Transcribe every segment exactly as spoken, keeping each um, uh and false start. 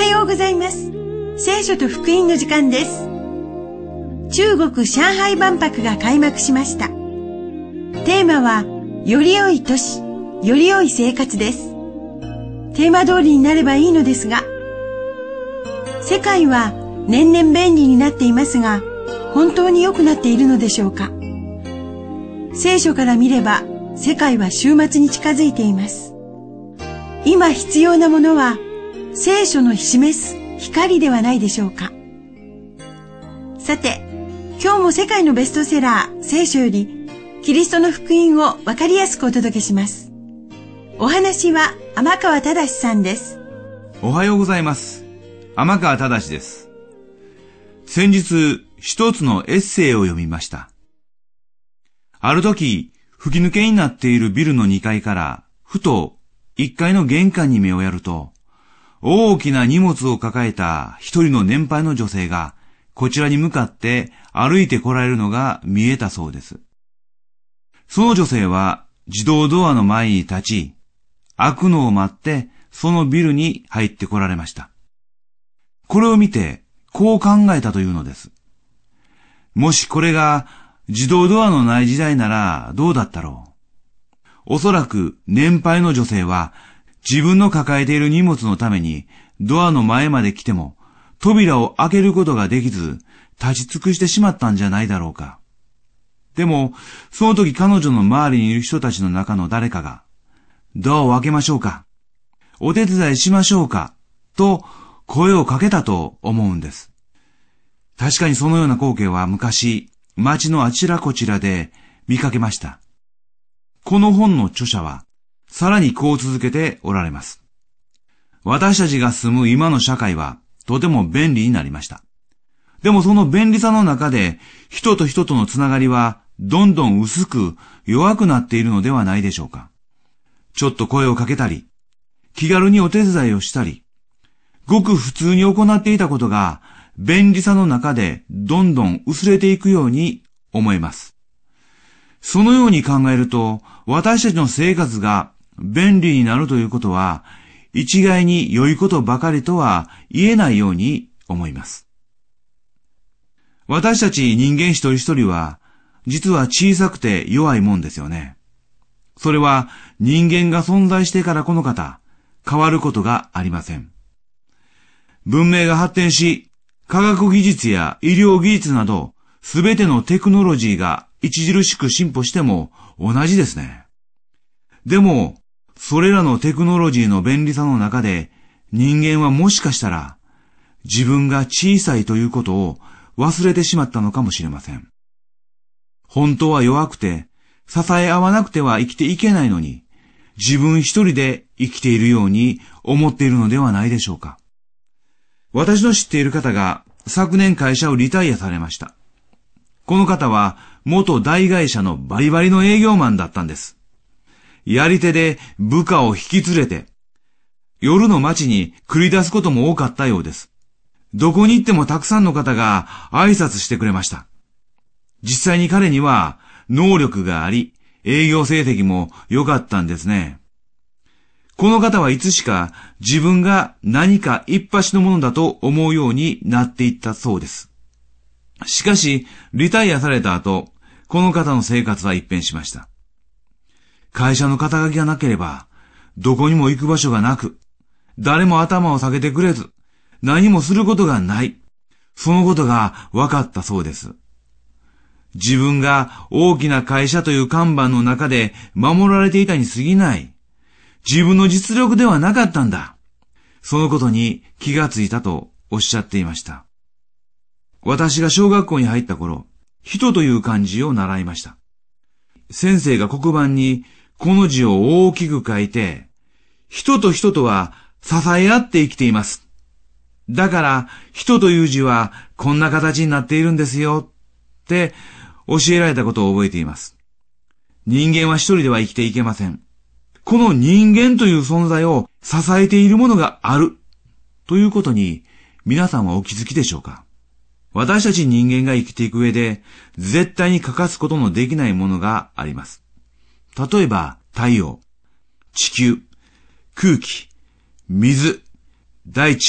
ようございます。聖書と福音の時間です。中国上海万博が開幕しました。テーマは、より良い都市、より良い生活です。テーマ通りになればいいのですが、世界は年々便利になっていますが、本当に良くなっているのでしょうか。聖書から見れば、世界は終末に近づいています。今必要なものは、聖書の示す光ではないでしょうか。さて、今日も世界のベストセラー、聖書より、キリストの福音をわかりやすくお届けします。お話は天川忠さんです。 おはようございます。天川忠です。先日、一つのエッセイを読みました。ある時、吹き抜けになっているビルのにかいから、ふといっかいの玄関に目をやると、大きな荷物を抱えた一人の年配の女性が、こちらに向かって歩いて来られるのが見えたそうです。その女性は自動ドアの前に立ち、開くのを待ってそのビルに入って来られました。これを見てこう考えたというのです。もしこれが自動ドアのない時代ならどうだったろう。おそらく年配の女性は自分の抱えている荷物のためにドアの前まで来ても扉を開けることができず立ち尽くしてしまったんじゃないだろうか。でも、その時彼女の周りにいる人たちの中の誰かが、ドアを開けましょうか、お手伝いしましょうか、と声をかけたと思うんです。確かにそのような光景は昔、街のあちらこちらで見かけました。この本の著者は、さらにこう続けておられます。私たちが住む今の社会は、とても便利になりました。でもその便利さの中で、人と人とのつながりは、どんどん薄く弱くなっているのではないでしょうか。ちょっと声をかけたり、気軽にお手伝いをしたり、ごく普通に行っていたことが、便利さの中でどんどん薄れていくように思えます。そのように考えると、私たちの生活が便利になるということは、一概に良いことばかりとは言えないように思います。私たち人間一人一人は、実は小さくて弱いもんですよね。それは人間が存在してからこの方、変わることがありません。文明が発展し、科学技術や医療技術など、すべてのテクノロジーが著しく進歩しても同じですね。でも、それらのテクノロジーの便利さの中で、人間はもしかしたら、自分が小さいということを忘れてしまったのかもしれません。本当は弱くて、支え合わなくては生きていけないのに、自分一人で生きているように思っているのではないでしょうか。私の知っている方が昨年会社をリタイアされました。この方は元大会社のバリバリの営業マンだったんです。やり手で部下を引き連れて、夜の街に繰り出すことも多かったようです。どこに行ってもたくさんの方が挨拶してくれました。実際に彼には能力があり、営業成績も良かったんですね。この方はいつしか自分が何か一発のものだと思うようになっていったそうです。しかし、リタイアされた後、この方の生活は一変しました。会社の肩書きがなければ、どこにも行く場所がなく、誰も頭を下げてくれず、何もすることがない。そのことが分かったそうです。自分が大きな会社という看板の中で守られていたに過ぎない。自分の実力ではなかったんだ。そのことに気がついたとおっしゃっていました。私が小学校に入った頃、人という漢字を習いました。先生が黒板にこの字を大きく書いて、人と人とは支え合って生きています。だから、人という字はこんな形になっているんですよって教えられたことを覚えています。人間は一人では生きていけません。この人間という存在を支えているものがあるということに皆さんはお気づきでしょうか。私たち人間が生きていく上で絶対に欠かすことのできないものがあります。例えば太陽、地球、空気、水、大地、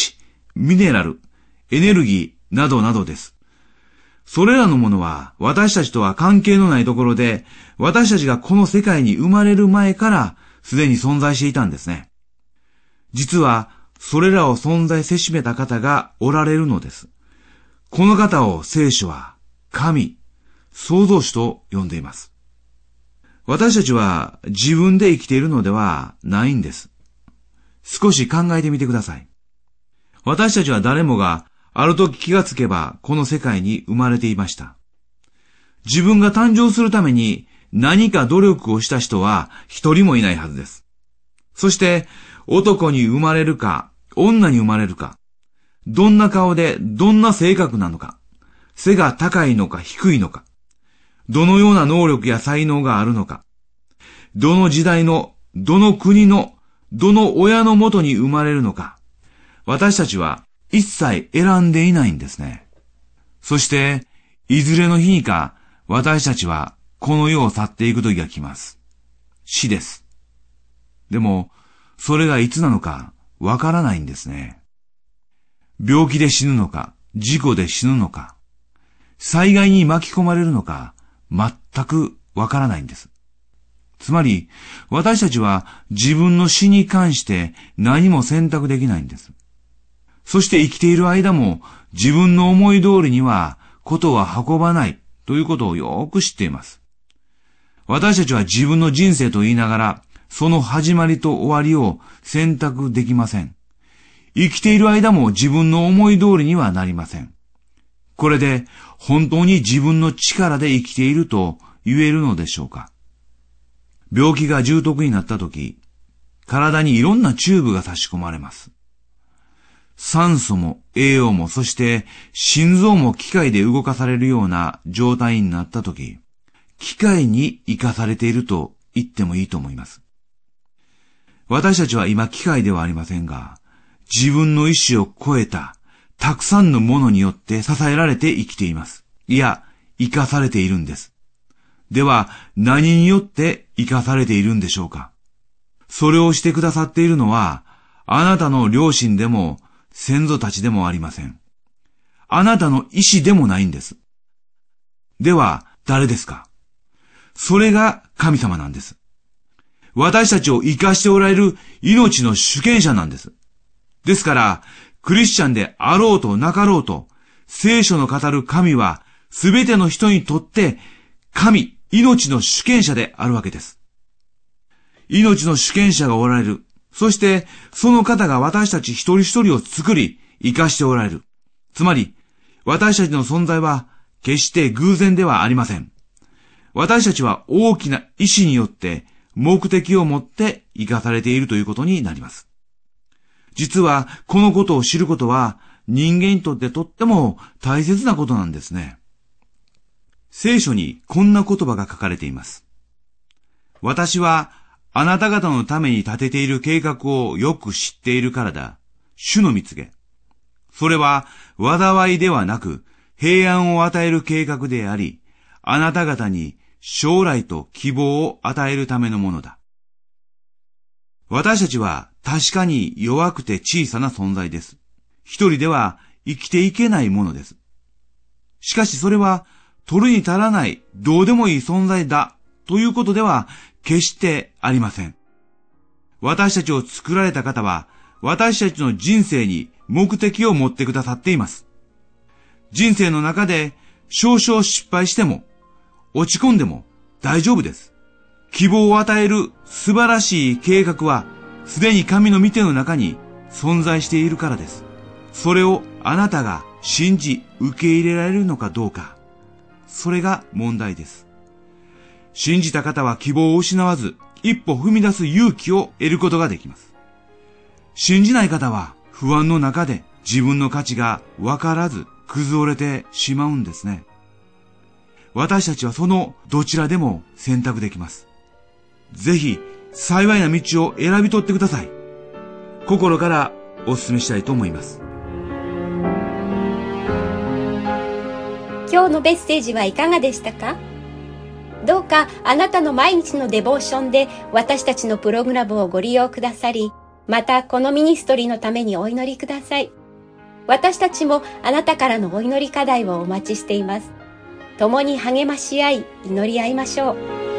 ミネラル、エネルギーなどなどです。それらのものは私たちとは関係のないところで、私たちがこの世界に生まれる前からすでに存在していたんですね。実はそれらを存在せしめた方がおられるのです。この方を聖書は神、創造主と呼んでいます。私たちは自分で生きているのではないんです。少し考えてみてください。私たちは誰もがある時気がつけばこの世界に生まれていました。自分が誕生するために何か努力をした人は一人もいないはずです。そして男に生まれるか女に生まれるか、どんな顔でどんな性格なのか、背が高いのか低いのか、どのような能力や才能があるのか、どの時代の、どの国の、どの親のもとに生まれるのか、私たちは一切選んでいないんですね。そして、いずれの日にか、私たちはこの世を去っていく時が来ます。死です。でも、それがいつなのかわからないんですね。病気で死ぬのか、事故で死ぬのか、災害に巻き込まれるのか、全くわからないんです。つまり、私たちは自分の死に関して何も選択できないんです。そして生きている間も自分の思い通りにはことは運ばないということをよく知っています。私たちは自分の人生と言いながら、その始まりと終わりを選択できません。生きている間も自分の思い通りにはなりません。これで本当に自分の力で生きていると言えるのでしょうか。病気が重篤になったとき、体にいろんなチューブが差し込まれます。酸素も栄養も、そして心臓も機械で動かされるような状態になったとき、機械に生かされていると言ってもいいと思います。私たちは今機械ではありませんが、自分の意志を超えたたくさんのものによって支えられて生きています。いや、生かされているんです。では、何によって生かされているんでしょうか。それをしてくださっているのは、あなたの両親でも先祖たちでもありません。あなたの意志でもないんです。では、誰ですか。それが神様なんです。私たちを生かしておられる命の主権者なんです。ですから、クリスチャンであろうとなかろうと、聖書の語る神は、すべての人にとって、神、命の主権者であるわけです。命の主権者がおられる。そして、その方が私たち一人一人を作り、生かしておられる。つまり、私たちの存在は、決して偶然ではありません。私たちは大きな意志によって、目的を持って生かされているということになります。実は、このことを知ることは、人間にとってとっても大切なことなんですね。聖書にこんな言葉が書かれています。私はあなた方のために立てている計画をよく知っているからだ。主の蜜げ。それは災いではなく平安を与える計画であり、あなた方に将来と希望を与えるためのものだ。私たちは確かに弱くて小さな存在です。一人では生きていけないものです。しかしそれは取るに足らないどうでもいい存在だということでは決してありません。私たちを作られた方は私たちの人生に目的を持ってくださっています。人生の中で少々失敗しても落ち込んでも大丈夫です。希望を与える素晴らしい計画はすでに神の御手の中に存在しているからです。それをあなたが信じ受け入れられるのかどうか、それが問題です。信じた方は希望を失わず一歩踏み出す勇気を得ることができます。信じない方は不安の中で自分の価値がわからず崩れてしまうんですね。私たちはそのどちらでも選択できます。ぜひ幸いな道を選び取ってください。心からお勧めしたいと思います。 今日のメッセージはいかがでしたか？どうかあなたの毎日のデボーションで私たちのプログラムをご利用くださり、またこのミニストリーのためにお祈りください。 私たちもあなたからのお祈り課題をお待ちしています。共に励まし合い、祈り合いましょう。